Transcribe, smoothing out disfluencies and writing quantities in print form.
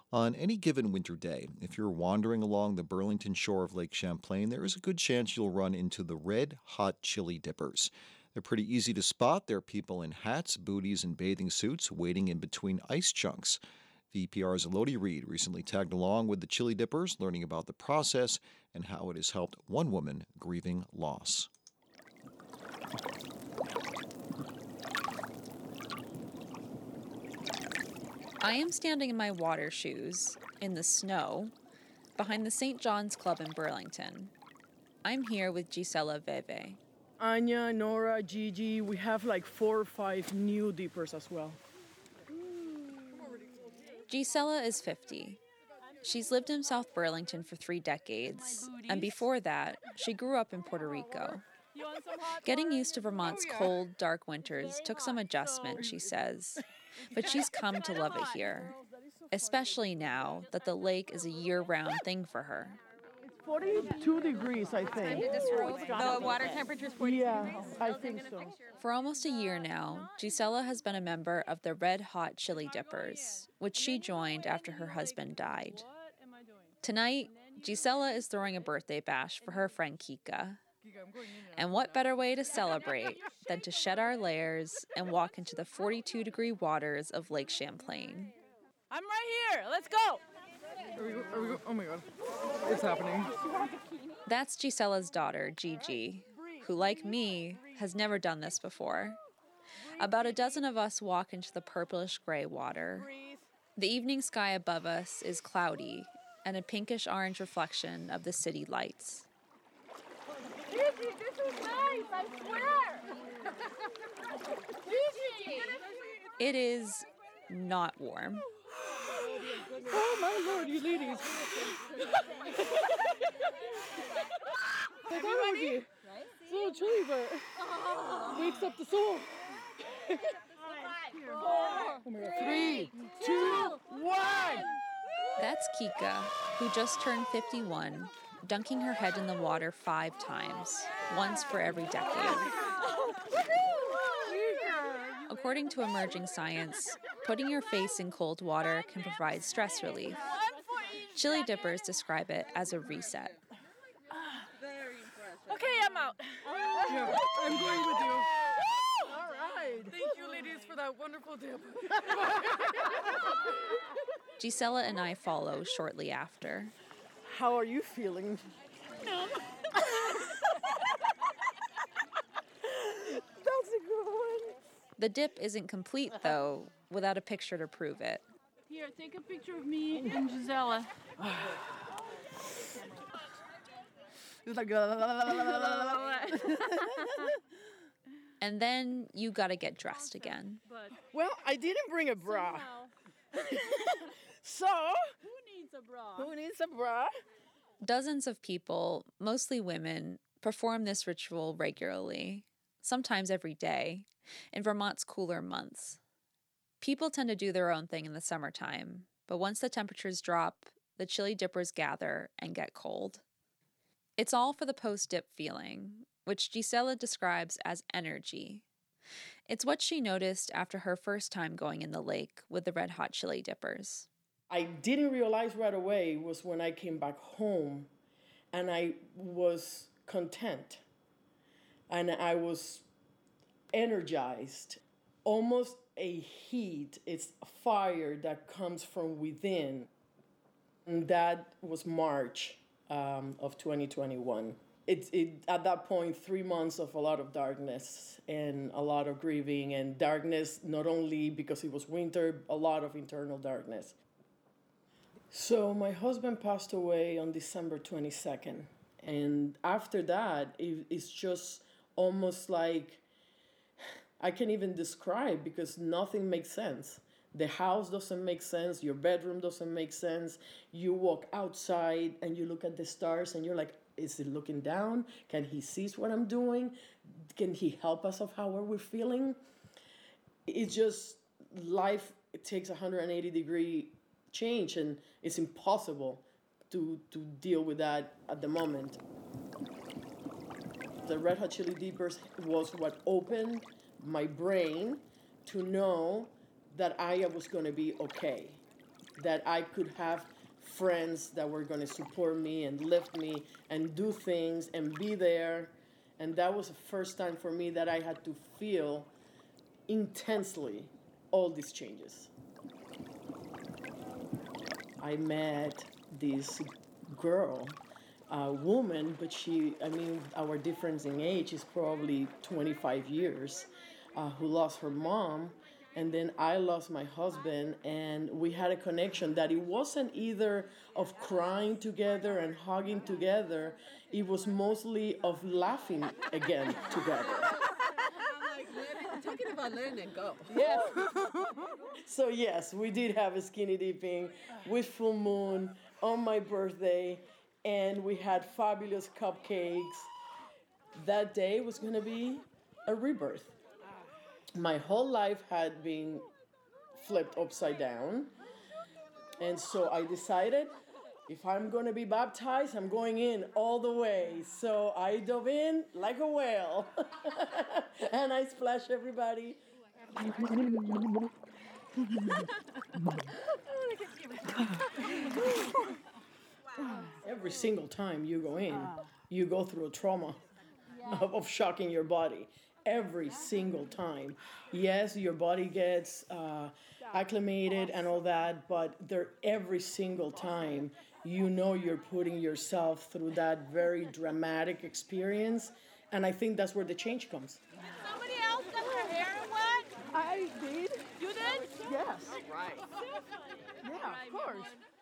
On any given winter day, if you're wandering along the Burlington shore of Lake Champlain, there is a good chance you'll run into the red hot chili dippers. They're pretty easy to spot. They're people in hats, booties, and bathing suits waiting in between ice chunks. VPR's Elodie Reed recently tagged along with the chili dippers, learning about the process and how it has helped one woman grieving loss. I am standing in my water shoes, in the snow, behind the St. John's Club in Burlington. I'm here with Gisela Veve. Anya, Nora, Gigi, we have like 4 or 5 new dippers as well. Gisela is 50. She's lived in South Burlington for 3 decades, and before that, she grew up in Puerto Rico. Getting used to Vermont's cold, dark winters took some adjustment, she says, but she's come to love it here, especially now that the lake is a year-round thing for her. 42 degrees, I think. The water temperature is 42 degrees? Yeah, I think so. For almost a year now, Gisela has been a member of the Red Hot Chili Dippers, which she joined after her husband died. Tonight, Gisela is throwing a birthday bash for her friend Kika. And what better way to celebrate than to shed our layers and walk into the 42-degree waters of Lake Champlain. I'm right here. Let's go. Oh my God, it's happening. That's Gisela's daughter, Gigi, who, like me, has never done this before. About a dozen of us walk into the purplish-gray water. The evening sky above us is cloudy and a pinkish-orange reflection of the city lights. Gigi, this is nice, I swear. Gigi! It is not warm. Oh my Lord, you ladies. Everybody, it's a little chilly, but wakes up the soul. Oh my God. 3, 2, 1. That's Kika, who just turned 51, dunking her head in the water 5 times, once for every decade. According to emerging science, putting your face in cold water can provide stress relief. Chili dippers describe it as a reset. Okay, I'm out. Yeah, I'm going with you. All right. Thank you, ladies, for that wonderful dip. Gisela and I follow shortly after. How are you feeling? No. That's a good one. The dip isn't complete, though, without a picture to prove it. Here, take a picture of me and Gisela. It's like And then you gotta get dressed again. Well, I didn't bring a bra. So, Who needs a bra? who needs a bra? Dozens of people, mostly women, perform this ritual regularly, sometimes every day, in Vermont's cooler months. People tend to do their own thing in the summertime, but once the temperatures drop, the chili dippers gather and get cold. It's all for the post-dip feeling, which Gisela describes as energy. It's what she noticed after her first time going in the lake with the Red Hot Chili Dippers. I didn't realize right away was when I came back home and I was content and I was energized. Almost a heat, it's a fire that comes from within. And that was March of 2021. It at that point, 3 months of a lot of darkness and a lot of grieving, and darkness not only because it was winter, a lot of internal darkness. So my husband passed away on December 22nd. And after that, it's just almost like, I can't even describe because nothing makes sense. The house doesn't make sense. Your bedroom doesn't make sense. You walk outside and you look at the stars and you're like, is it looking down? Can he see what I'm doing? Can he help us of how we're feeling? It's just life, it takes a 180-degree change and it's impossible to deal with that at the moment. The Red Hot Chili Dippers was what opened my brain to know that I was going to be okay. that I could have friends that were going to support me and lift me and do things and be there. And that was the first time for me that I had to feel intensely all these changes. I met this girl, a woman, but our difference in age is probably 25 years, who lost her mom. And then I lost my husband, and we had a connection that it wasn't either of crying together and hugging together, it was mostly of laughing again together. I'm talking about letting it go. Yes. So yes, we did have a skinny dipping with full moon on my birthday, and we had fabulous cupcakes. That day was going to be a rebirth. My whole life had been flipped upside down. And so I decided, if I'm going to be baptized, I'm going in all the way. So I dove in like a whale. And I splashed everybody. Every single time you go in, you go through a trauma of shocking your body. Every single time. Yes, your body gets acclimated and all that, but every single time you know you're putting yourself through that very dramatic experience, and I think that's where the change comes. Somebody else got their hair wet? I did. You did? Yes. Super. Yeah, of course.